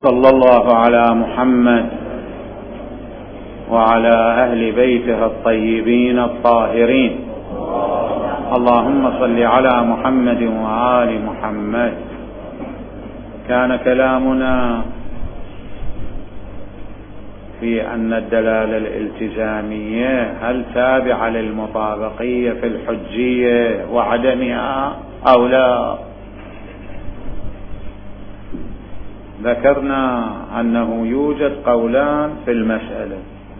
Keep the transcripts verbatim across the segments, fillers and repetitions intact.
صلى الله على محمد وعلى أهل بيته الطيبين الطاهرين. اللهم صل على محمد وآل محمد. كان كلامنا في أن الدلالة الالتزامية هل تابعة للمطابقية في الحجية وعدمها أو لا. ذكرنا أنه يوجد قولان في المسألة.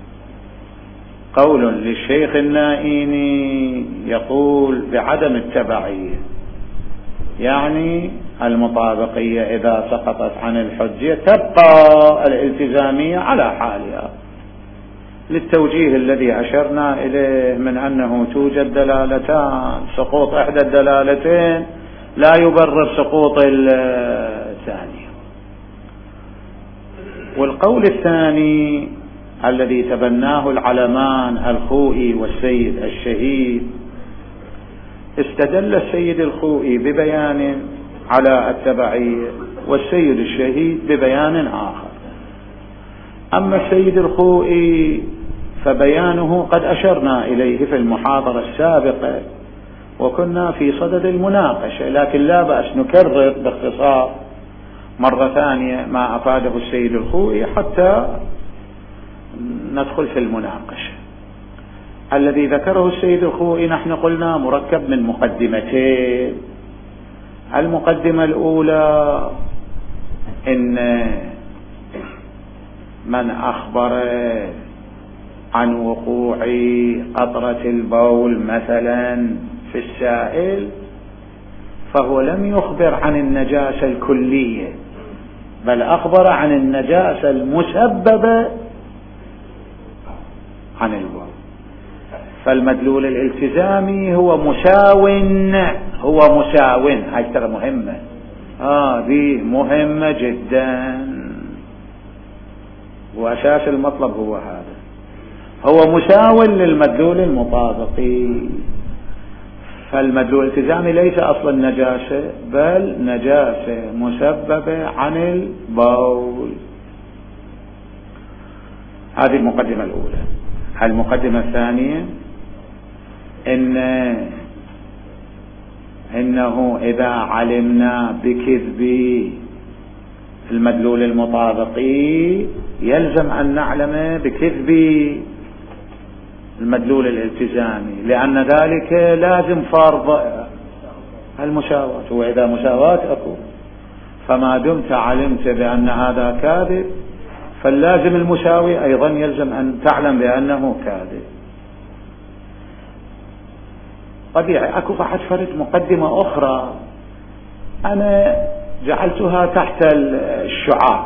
قول للشيخ النائيني يقول بعدم التبعية، يعني المطابقية إذا سقطت عن الحجية تبقى الالتزامية على حالها، للتوجيه الذي أشرنا إليه من أنه توجد دلالتان، سقوط إحدى الدلالتين لا يبرر سقوط الثانية. والقول الثاني الذي تبناه العلمان الخوئي والسيد الشهيد، استدل السيد الخوئي ببيان على التبعية والسيد الشهيد ببيان آخر. أما السيد الخوئي فبيانه قد أشرنا إليه في المحاضرة السابقة وكنا في صدد المناقشة، لكن لا بأس نكرر باختصار مرة ثانية ما أفاده السيد الخوئي حتى ندخل في المناقشة. الذي ذكره السيد الخوئي نحن قلنا مركب من مقدمتين. المقدمة الأولى إن من أخبر عن وقوع قطرة البول مثلا في السائل فهو لم يخبر عن النجاسة الكلية، بل أخبر عن النجاسة المسببة عن البول. فالمدلول الالتزامي هو مساو، هو مساو. هاي ترى مهمة، هذه آه مهمة جدا، وأساس المطلب هو هذا، هو مساو للمدلول المطابقي. فالمدلول الالتزامي ليس أصلا نجاسة، بل نجاسة مسببة عن البول. هذه المقدمة الأولى. المقدمة الثانية إن إنه إذا علمنا بكذب المدلول المطابقي يلزم أن نعلم بكذب المدلول الالتزامي، لأن ذلك لازم فرض المساواة، وإذا مساواة أكو فما دمت علمت بأن هذا كاذب فاللازم المساوي أيضا يلزم أن تعلم بأنه كاذب. طبيعي أكو بعد فرد مقدمة أخرى أنا جعلتها تحت الشعاع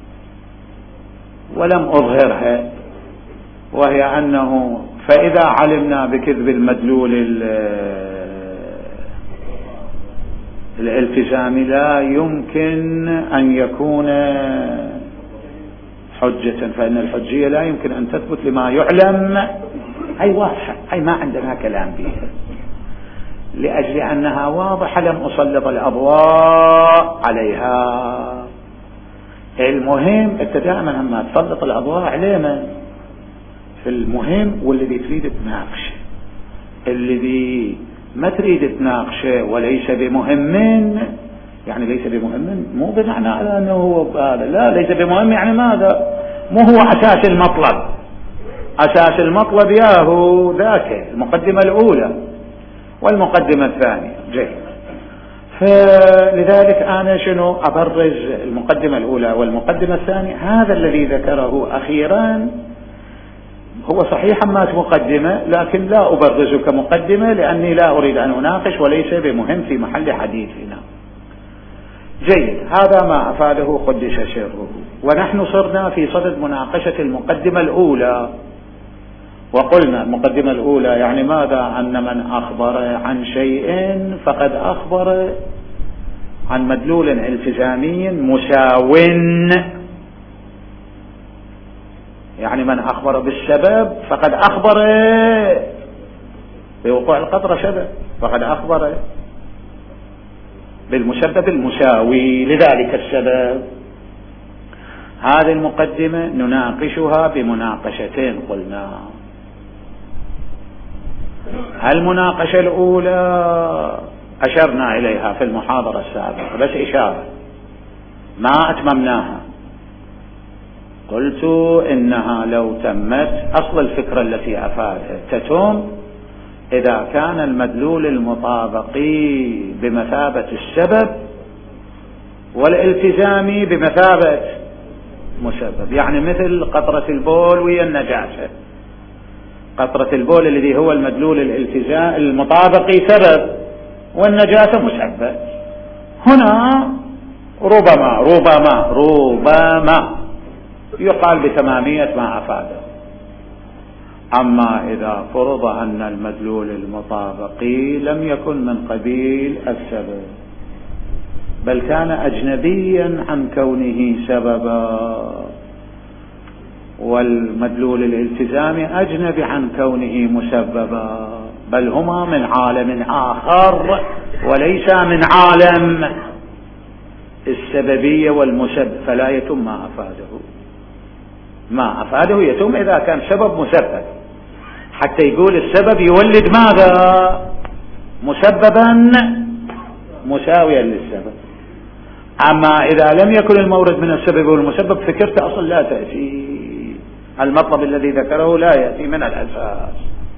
ولم أظهرها، وهي أنه فإذا علمنا بكذب المدلول الالتزامي لا يمكن أن يكون حجة، فإن الحجية لا يمكن أن تثبت لما يعلم. أي واضحة، أي ما عندنا كلام بها، لأجل أنها واضحة لم أسلط الأضواء عليها. المهم أنت دائما لما تسلط الأضواء علينا في المهم والذي تريد تناقشه، الذي ما تريد تناقشه وليس بمهم، يعني ليس بمهم مو بمعنى على أنه هو هذا، لا، ليس بمهم يعني ماذا؟ مو هو أساس المطلب. أساس المطلب ياهو ذاك المقدمة الأولى والمقدمة الثانية. جيد. فلذلك أنا شنو أبرز المقدمة الأولى والمقدمة الثانية. هذا الذي ذكره أخيرا هو صحيح ما مقدمة، لكن لا أبرزه كمقدمة لأني لا أريد أن أناقش وليس بمهم في محل حديثنا. جيد. هذا ما أفاده قدس سره. ونحن صرنا في صدد مناقشة المقدمة الأولى، وقلنا المقدمة الأولى يعني ماذا؟ أن من أخبر عن شيء فقد أخبر عن مدلول التزامي مساو، يعني من أخبر بالسبب فقد أخبر بوقوع القطرة سبب، فقد أخبر بالمسبب المساوي لذلك السبب. هذه المقدمة نناقشها بمناقشتين قلنا. المناقشة الأولى أشرنا إليها في المحاضرة السابقة بس إشارة ما أتممناها. قلت إنها لو تمت أصل الفكرة التي أفادها تتم إذا كان المدلول المطابقي بمثابة السبب والالتزامي بمثابة مسبب. يعني مثل قطرة البول ويا النجاسة. قطرة البول الذي هو المدلول الالتزام المطابقي سبب والنجاسة مسبب. هنا ربما ربما ربما يقال بتمامية ما أفاده. أما إذا فرض أن المدلول المطابقي لم يكن من قبيل السبب بل كان أجنبيا عن كونه سببا، والمدلول الالتزامي أجنبي عن كونه مسببا، بل هما من عالم آخر وليس من عالم السببية والمسبب، فلا يتم ما أفاده. ما أفاده يتم إذا كان سبب مسبب، حتى يقول السبب يولد ماذا؟ مسببا مساويا للسبب. أما إذا لم يكن المورد من السبب والمسبب فكرت أصلا لا تأتي، المطلب الذي ذكره لا يأتي من الأساس.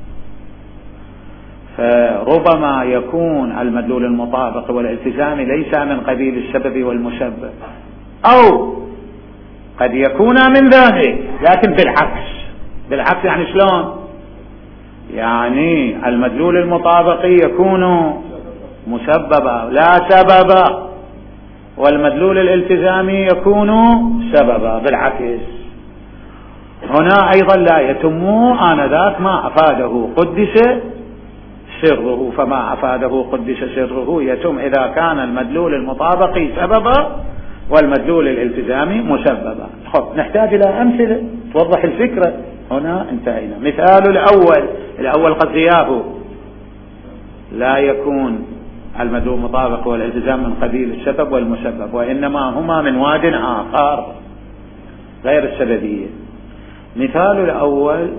فربما يكون المدلول المطابق والالتزامي ليس من قبيل السبب والمسبب، أو قد يكون من ذلك لكن بالعكس. بالعكس يعني شلون؟ يعني المدلول المطابقي يكون مسببا لا سببا، والمدلول الالتزامي يكون سببا بالعكس. هنا أيضا لا يتم آنذاك ما أفاده قدس سره، فما أفاده قدس سره يتم إذا كان المدلول المطابقي سببا والمدلول الالتزامي مسببا. خب نحتاج إلى أمثلة توضح الفكرة. هنا انتهينا. مثال الأول الأول قد زياه لا يكون المدلول المطابق والالتزام من قبيل السبب والمسبب، وإنما هما من واد آخر غير السببية. مثال الأول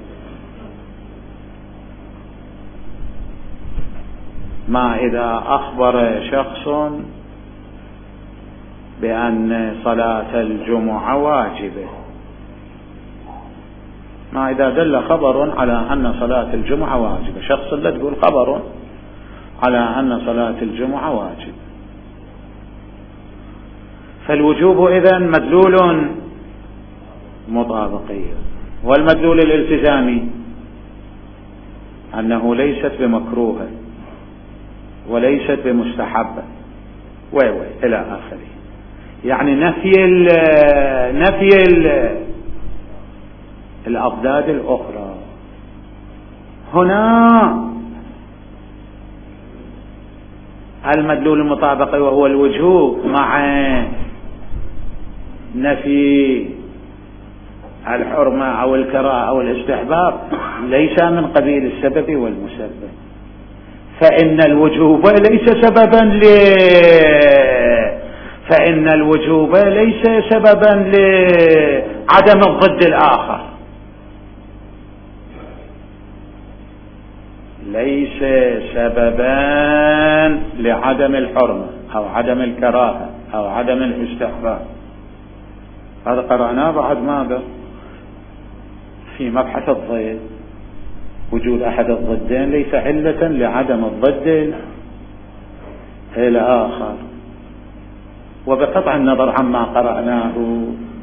ما إذا أخبر شخص بأن صلاة الجمعة واجبة، ما إذا دل خبر على أن صلاة الجمعة واجبة، شخص لا تقول خبر على أن صلاة الجمعة واجب، فالوجوب إذن مدلول مطابقي، والمدلول الالتزامي أنه ليست بمكروهة وليست بمستحبة وي وي إلى آخره. يعني نفي ال نفي ال الأضداد الأخرى. هنا المدلول المطابقي وهو الوجوب مع نفي الحرمة أو الكراهة أو الاستحباب ليس من قبيل السبب والمسبب، فإن الوجوب ليس سببا ل فإن الوجوب ليس سببا لعدم الضد الآخر، ليس سببا لعدم الحرمة أو عدم الكراهة أو عدم الاستحباب. هذا قرأناه بعد ماذا في مبحث الضد. وجود أحد الضدين ليس علة لعدم الضد الآخر. وبقطع النظر عما قرأناه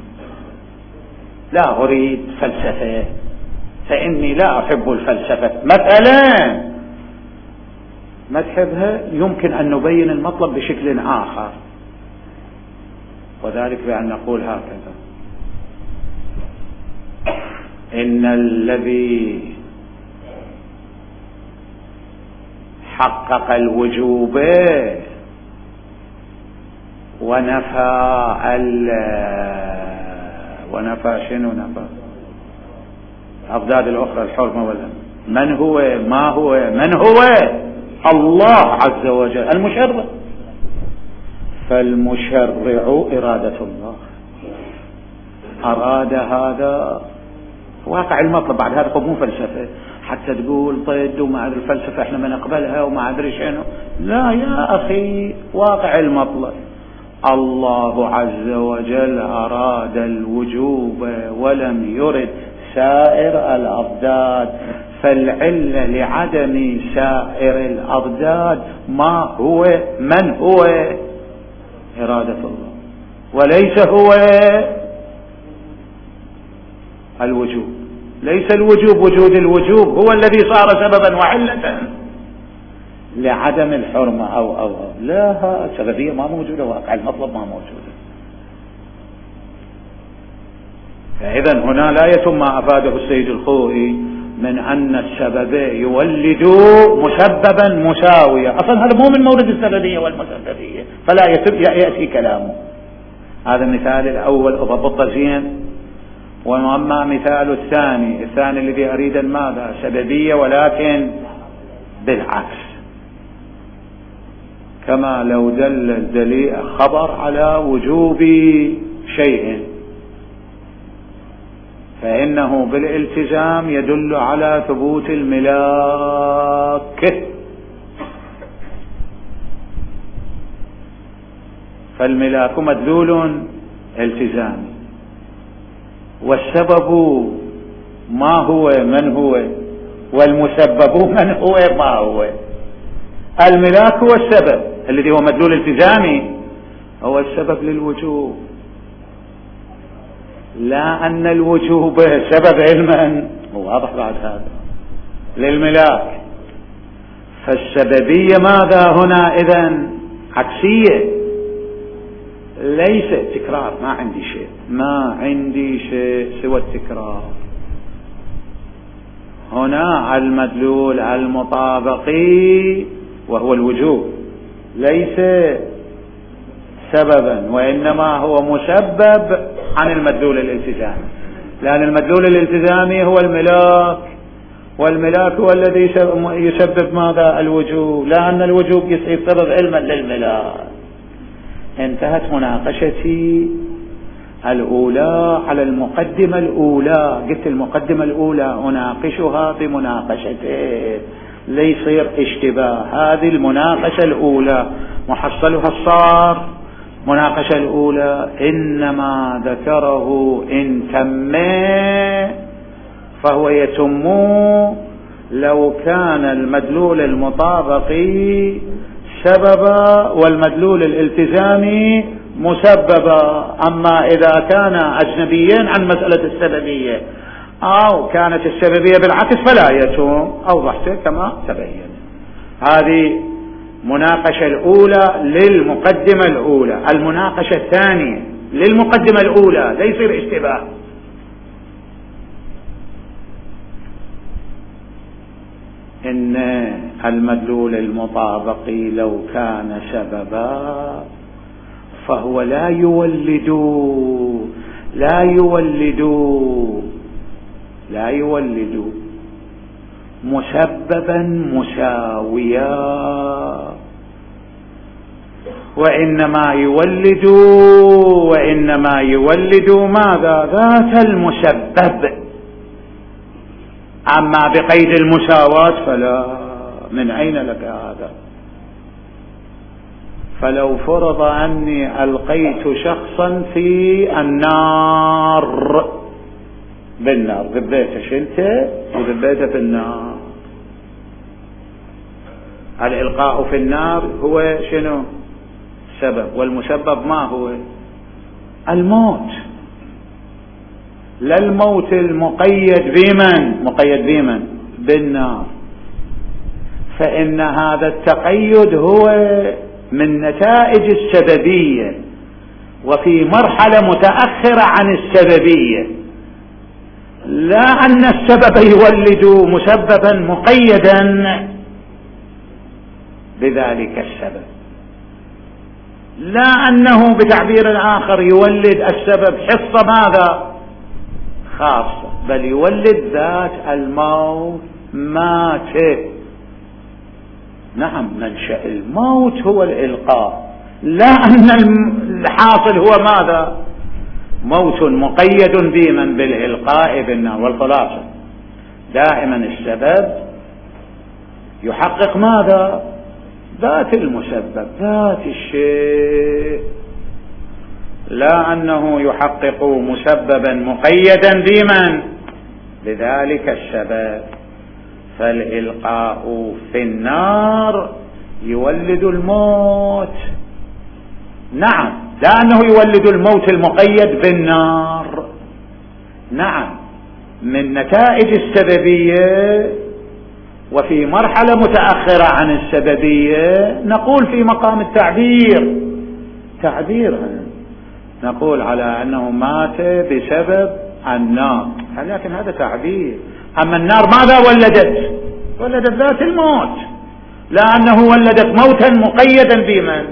لا أريد فلسفة، فإني لا أحب الفلسفة مثلا، ما تحبها يمكن أن نبين المطلب بشكل آخر، وذلك بأن نقول هكذا: إن الذي حقق الوجوب ونفى ال ونفى شنو نفى الأضداد الأخرى الحرمة ولا من هو ما هو من هو الله عز وجل المشرع، فالمشرع إرادة الله. أراد هذا واقع المطلب. بعد هذا مو فلسفة حتى تقول ضد وما أدري الفلسفة احنا ما نقبلها وما أدري شنو. لا يا أخي، واقع المطلب. الله عز وجل أراد الوجوب ولم يرد سائر الأضداد، فالعلة لعدم سائر الأضداد ما هو من هو إرادة الله، وليس هو الوجوب. ليس الوجوب وجود الوجوب هو الذي صار سببا وعلة لعدم الحرمة أو أو, أو. لا، السببية ما موجودة، واقع المطلب ما موجودة. فإذا هنا لا يتم ما أفاده السيد الخوئي من أن السبب يولد مسببا مساويا. أصلا هذا مو من مورد السببية والمسببية، فلا يتم يأتي كلامه. هذا مثال الأول أضبط زين. وأما مثال الثاني الثاني الذي أريد ماذا؟ سببية ولكن بالعكس، كما لو دل الدليل خبر على وجوب شيء فإنه بالالتزام يدل على ثبوت الملاك. فالملاك مدلول التزامي، والسبب ما هو من هو، والمسبب من هو ما هو. الملاك هو السبب الذي هو مدلول التزامي، هو السبب للوجوب، لا أن الوجوب سبب علما. واضح بعد هذا للملاك. فالسببية ماذا هنا إذن؟ عكسية، ليس تكرار. ما عندي شيء، ما عندي شيء سوى التكرار. هنا المدلول المطابقي وهو الوجوب ليس سببا، وإنما هو مسبب عن المدلول الالتزامي، لأن المدلول الالتزامي هو الملاك، والملاك هو الذي يسبب ماذا؟ الوجوب، لأن الوجوب يصير سبب علما للملاك. انتهت مناقشتي الأولى على المقدمة الأولى. قلت المقدمة الأولى أناقشها بمناقشته ليصير اشتباه. هذه المناقشة الأولى محصلها الصار مناقشة الأولى، إنما ذكره إن تم فهو يتم لو كان المدلول المطابقي سببا والمدلول الالتزامي مسببا. أما إذا كان أجنبيا عن مسألة السببية أو كانت السببية بالعكس فلا يتم. أوضحت كما تبين. هذه مناقشة الأولى للمقدمة الأولى. المناقشة الثانية للمقدمة الأولى لا يصير اشتباه. إن المدلول المطابقي لو كان سببا فهو لا يولد لا يولد لا يولد مسببا مساويا، وإنما يولد وإنما يولد ماذا؟ ذات المسبب. أما بقيد المساواة فلا. من أين لك هذا؟ فلو فرض أني ألقيت شخصا في النار بالنار، ذبيته شلته وذبيته في النار. الإلقاء في النار هو شنو؟ سبب، والمسبب ما هو؟ الموت. لا الموت المقيد بمن؟ مقيد بمن؟ بالنار. فإن هذا التقيد هو من نتائج السببية، وفي مرحلة متأخرة عن السببية، لا أن السبب يولد مسببا مقيدا بذلك السبب، لا أنه بتعبير آخر يولد السبب حصة ماذا؟ خاصة، بل يولد ذات الموت. مات. نعم، منشأ الموت هو الإلقاء، لا أن الحاصل هو ماذا؟ موت مقيد بمن بالإلقاء بالنار. والخلاصة دائما السبب يحقق ماذا؟ ذات المسبب، ذات الشيء، لا أنه يحقق مسببا مقيدا بمن بذلك السبب. فالإلقاء في النار يولد الموت، نعم، لا أنه يولد الموت المقيد بالنار، نعم، من نتائج السببية. وفي مرحلة متأخرة عن السببية نقول في مقام التعبير، تعبير نقول على أنه مات بسبب النار، لكن هذا تعبير. أما النار ماذا ولدت؟ ولدت ذات الموت، لا أنه ولدت موتا مقيدا بمن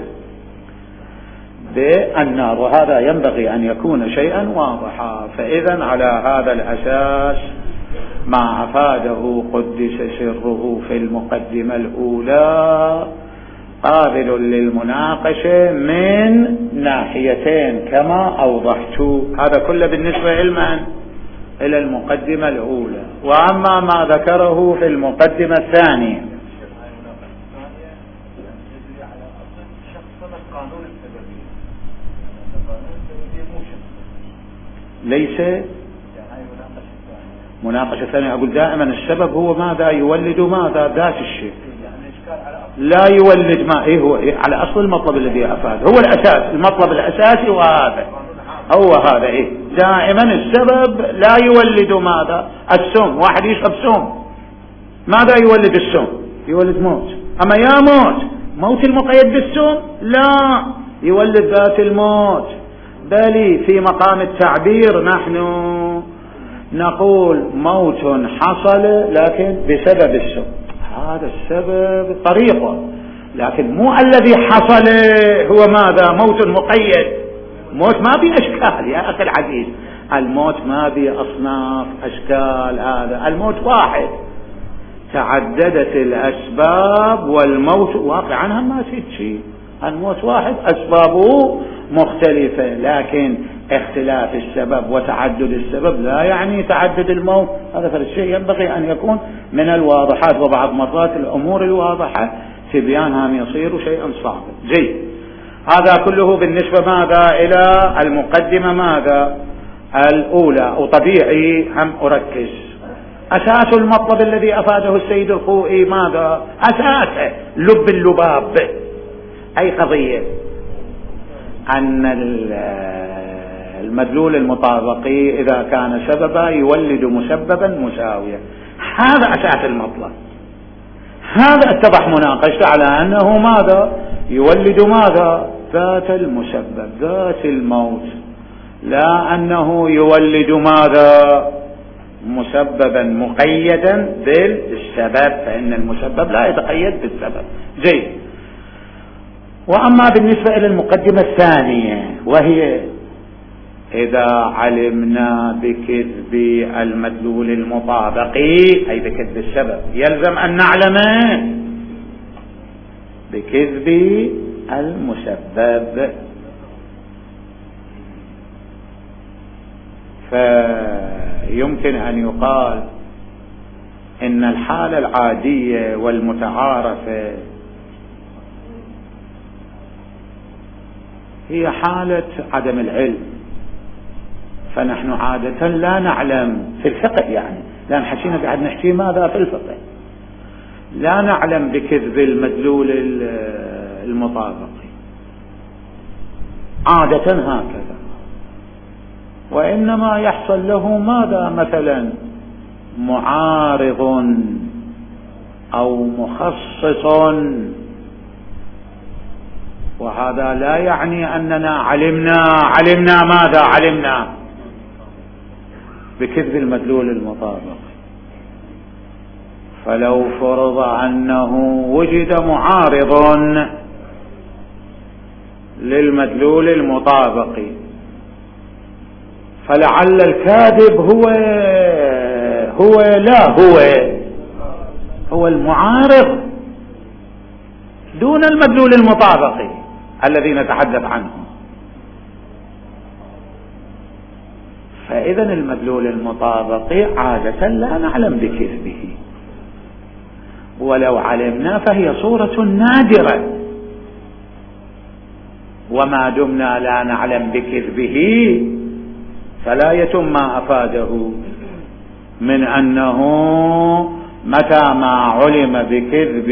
بالنار. وهذا ينبغي أن يكون شيئا واضحا. فإذا على هذا الأساس ما أفاده قدس سره في المقدمة الأولى قابل للمناقشة من ناحيتين كما أوضحت. هذا كله بالنسبة علما إلى المقدمة الأولى. وأما ما ذكره في المقدمة الثانية ليس مناقشة ثانية. أقول دائما السبب هو ماذا يولد ماذا ذات الشيء، لا يولد ما إيه هو إيه على أصل المطلب الذي أفاد، هو الأساس، المطلب الأساسي وهذا هو هذا إيه دائما السبب لا يولد ماذا السم. واحد يشرب سم ماذا يولد السم؟ يولد موت. أما يا موت موت المقيد بالسم لا يولد ذات الموت. بل في مقام التعبير نحن نقول موت حصل لكن بسبب السم، هذا السبب طريقه، لكن مو الذي حصل هو ماذا موت مقيد. موت ما بي أشكال يا أخي العزيز، الموت ما بي أصناف أشكال، هذا الموت واحد، تعددت الأسباب والموت واقعا ما في شيء، الموت واحد أسبابه مختلفة، لكن اختلاف السبب وتعدد السبب لا يعني تعدد الموت. هذا فالشيء ينبغي أن يكون من الواضحات، وبعض مرات الأمور الواضحة تبيانها يصير شيئا صعبا. جيد، هذا كله بالنسبة ماذا إلى المقدمة ماذا الأولى. وطبيعي هم أركز أساس المطلب الذي أفاده السيد الخوئي ماذا أساسه لب اللباب أي قضية أن المدلول المطابقي إذا كان سببا يولد مسببا مساويا، هذا أساس المطلب. هذا اتضح مناقشة على أنه ماذا يولد ماذا ذات المسبب ذات الموت، لا أنه يولد ماذا مسببا مقيدا بالسبب، فإن المسبب لا يتقيد بالسبب. جيد. وأما بالنسبة إلى المقدمة الثانية وهي إذا علمنا بكذب المدلول المطابقي أي بكذب السبب يلزم أن نعلم بكذب المسبب. فيمكن أن يقال إن الحالة العادية والمتعارفة هي حالة عدم العلم، فنحن عادة لا نعلم في الفقه، يعني لأن حكينا قاعد نحكي ماذا في الفقه، لا نعلم بكذب المدلول المطابقي عادة هكذا، وإنما يحصل له ماذا مثلا معارض أو مخصص، وهذا لا يعني أننا علمنا علمنا ماذا علمنا بكذب المدلول المطابق. فلو فرض أنه وجد معارض للمدلول المطابق فلعل الكاذب هو هو لا هو هو المعارض دون المدلول المطابق الذي نتحدث عنه. فإذا المدلول المطابقي عادة لا نعلم بكذبه، ولو علمنا فهي صورة نادرة، وما دمنا لا نعلم بكذبه فلا يتم ما أفاده من أنه متى ما علم بكذب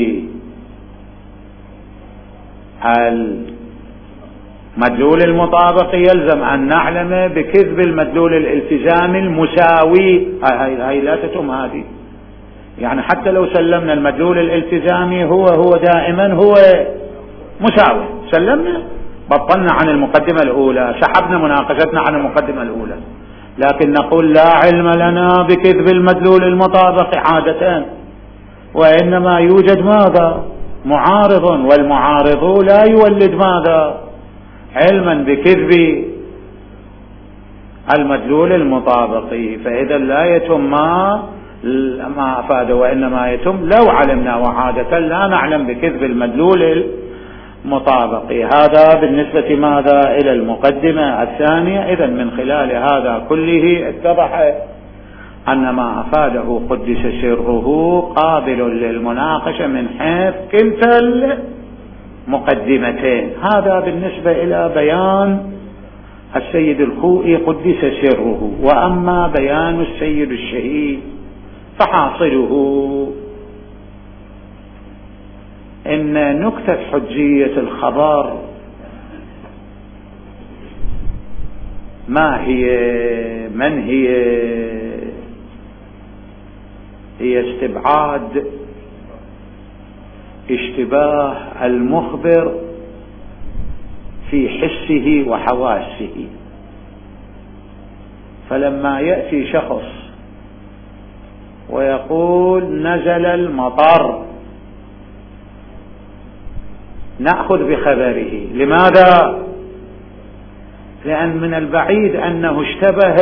المدلول المطابق يلزم أن نعلم بكذب المدلول الالتزامي المساوي. هاي لا تتم هذه، يعني حتى لو سلمنا المدلول الالتزامي هو هو دائما هو مساوي، سلمنا بطلنا عن المقدمة الأولى، سحبنا مناقشتنا عن المقدمة الأولى، لكن نقول لا علم لنا بكذب المدلول المطابق عادة، وإنما يوجد ماذا؟ معارض، والمعارض لا يولد ماذا؟ علما بكذب المدلول المطابق. فإذا لا يتم ما ما أفاد، وإنما يتم لو علمنا، وعادة لا نعلم بكذب المدلول المطابق. هذا بالنسبة ماذا؟ إلى المقدمة الثانية. إذن من خلال هذا كله اتضح أن ما أفاده قدس سره قابل للمناقشة من حيث كلتا المقدمتين. هذا بالنسبة إلى بيان السيد الخوئي قدس سره. وأما بيان السيد الشهيد فحاصله إن نكتة حجية الخبر ما هي؟ من هي؟ هي استبعاد اشتباه المخبر في حسه وحواسه. فلما يأتي شخص ويقول نزل المطر نأخذ بخبره. لماذا؟ لأن من البعيد أنه اشتبه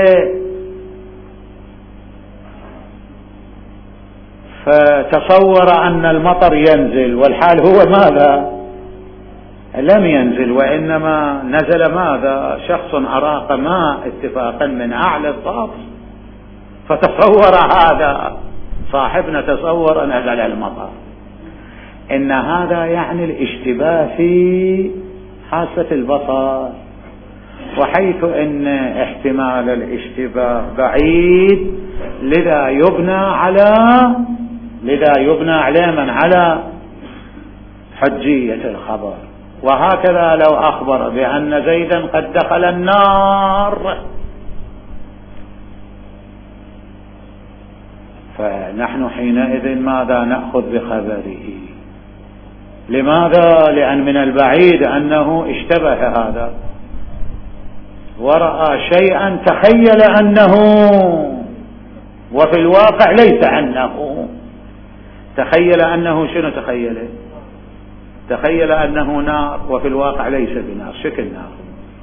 فتصور أن المطر ينزل، والحال هو ماذا؟ لم ينزل، وإنما نزل ماذا؟ شخص أراق ماء اتفاقا من أعلى الضغط، فتصور هذا صاحبنا تصور نزل المطر. إن هذا يعني الاشتباه في حاسة البصر، وحيث إن احتمال الاشتباه بعيد لذا يبنى على لذا يبنى علما على حجية الخبر. وهكذا لو أخبر بأن زيدا قد دخل النار فنحن حينئذ ماذا نأخذ بخبره؟ لماذا؟ لأن من البعيد أنه اشتبه هذا ورأى شيئا تخيل أنه، وفي الواقع ليس أنه. تخيل أنه شنو؟ تخيل تخيل أنه نار وفي الواقع ليس بنار، شكل نار.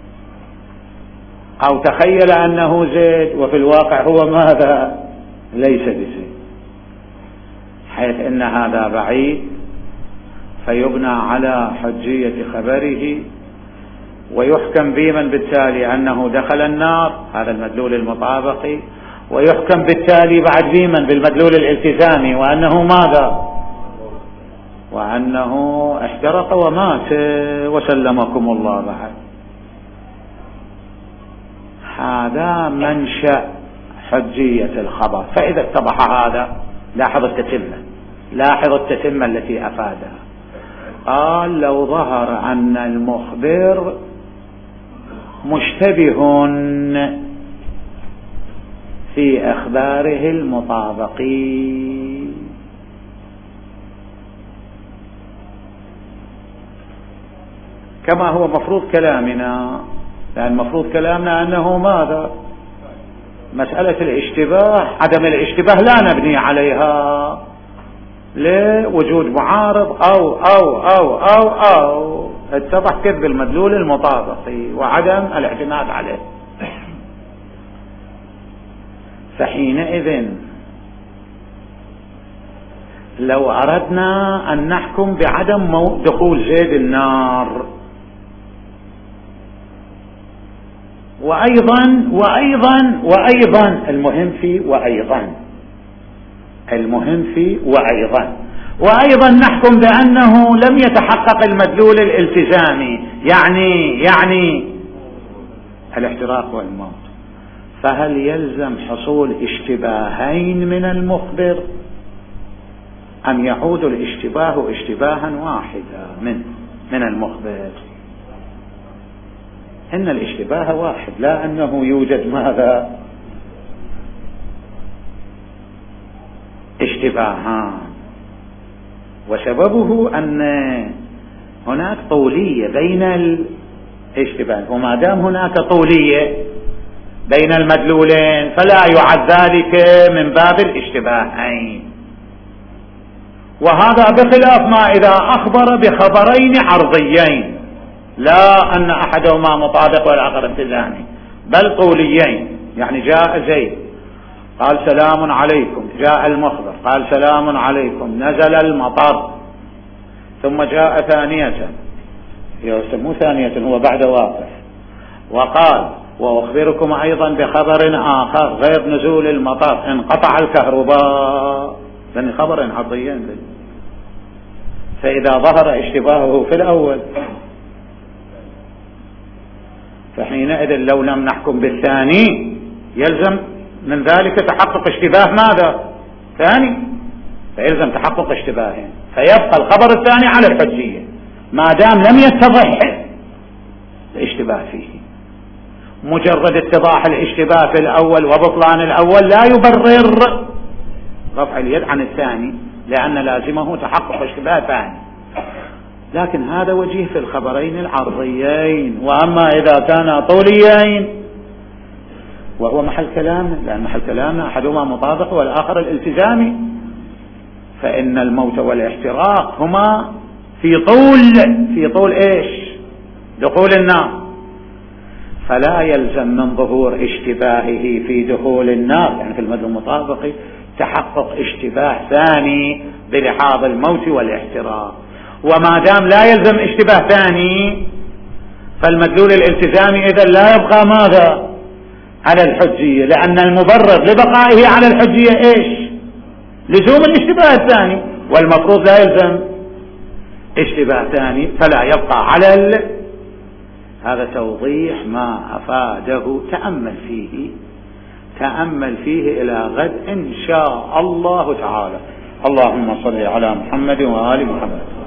أو تخيل أنه زيت وفي الواقع هو ماذا؟ ليس بزيت. حيث أن هذا بعيد فيبنى على حجية خبره، ويحكم بمن بالتالي أنه دخل النار، هذا المدلول المطابقي، ويحكم بالتالي بعد بمن بالمدلول الالتزامي وأنه ماذا؟ وأنه احترق ومات وسلمكم الله. بعد هذا منشأ حجية الخبر. فإذا اتضح هذا، لاحظ التتمة لاحظ التتمة التي أفادها. قال لو ظهر أن المخبر مشتبه في أخباره المطابقين، كما هو مفروض كلامنا، لأن مفروض كلامنا أنه ماذا؟ مسألة الاشتباه، عدم الاشتباه لا نبني عليها لوجود معارض أو أو أو أو أو اتضح كذب المدلول المطابقي وعدم الاعتماد عليه. فحينئذ لو أردنا أن نحكم بعدم دخول زيد النار وأيضا وأيضا وأيضا المهم في وأيضا المهم في وأيضا وأيضا نحكم بأنه لم يتحقق المدلول الالتزامي، يعني يعني الاحتراق والموت. فهل يلزم حصول اشتباهين من المخبر أم يعود الاشتباه اشتباها واحدا من من المخبر؟ إن الاشتباه واحد، لا أنه يوجد ماذا اشتباهان، وسببه أن هناك طولية بين الاشتباه، وما دام هناك طولية بين المدلولين فلا يعد ذلك من باب الاشتباهين. وهذا بخلاف ما إذا أخبر بخبرين عرضيين، لا أن أحدهما مطابق والآخر التزامي، بل طوليين. يعني جاء زيد قال سلام عليكم، جاء المخبر قال سلام عليكم، نزل المطر، ثم جاء ثانية، مو ثانية هو بعد واقف، وقال وأخبركم أيضا بخبر آخر غير نزول المطر، انقطع الكهرباء، لأن خبر عرضيين. فإذا ظهر اشتباهه في الأول فحينئذ لو لم نحكم بالثاني يلزم من ذلك تحقق اشتباه ماذا ثاني، فيلزم تحقق اشتباهين، فيبقى الخبر الثاني على الحجية ما دام لم يتضح الاشتباه فيه. مجرد اتضاح الاشتباه في الأول وبطلان الأول لا يبرر رفع اليد عن الثاني، لأن لازمه تحقق اشتباه ثاني. لكن هذا وجيه في الخبرين العرضيين. وأما إذا كان طوليين وهو محل كلام، لأن محل كلامنا أحدهما مطابق والآخر الالتزامي، فإن الموت والاحتراق هما في طول في طول إيش دخول النار، فلا يلزم من ظهور اشتباهه في دخول النار، يعني في المدلول المطابق تحقق اشتباه ثاني بلحاظ الموت والاحتراق. وما دام لا يلزم اشتباه ثاني فالمدلول الالتزامي إذن لا يبقى ماذا على الحجية، لأن المبرر لبقائه على الحجية إيش لزوم الاشتباه الثاني، والمفروض لا يلزم اشتباه ثاني فلا يبقى على ال... هذا توضيح ما أفاده. تأمل فيه تأمل فيه إلى غد إن شاء الله تعالى. اللهم صل على محمد وآل محمد.